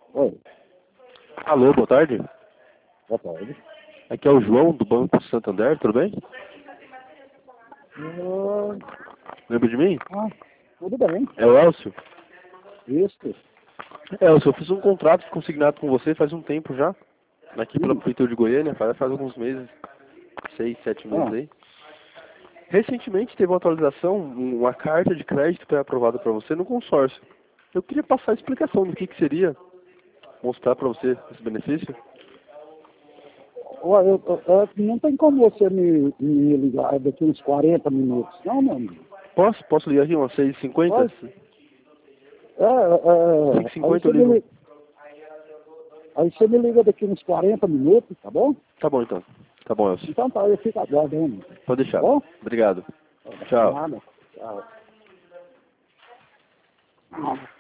Oi, Alô, boa tarde. boa tarde. Aqui é o João, do Banco Santander, tudo bem? Ah, Lembra de mim? tudo bem. É o Elcio. Isso. Elcio, eu fiz um contrato consignado com você faz um tempo já, aqui pela Hum. Prefeitura de Goiânia, faz alguns meses, 6, 7 meses Ah, aí. Recentemente teve uma atualização, uma carta de crédito foi aprovada para você no consórcio. Eu queria passar a explicação do que seria, mostrar para você esse benefício. olha, não tem como você me ligar daqui uns 40 minutos, não, meu amigo? Posso ligar aqui umas 6h50? Pode? Aí 5h50 eu ligo. aí você me liga daqui uns 40 minutos, tá bom? Tá bom então. Tá bom, Elcio. Então tá, eu fico aguardando, Pode tá deixar. bom? Obrigado. Tchau. Nada. Tchau.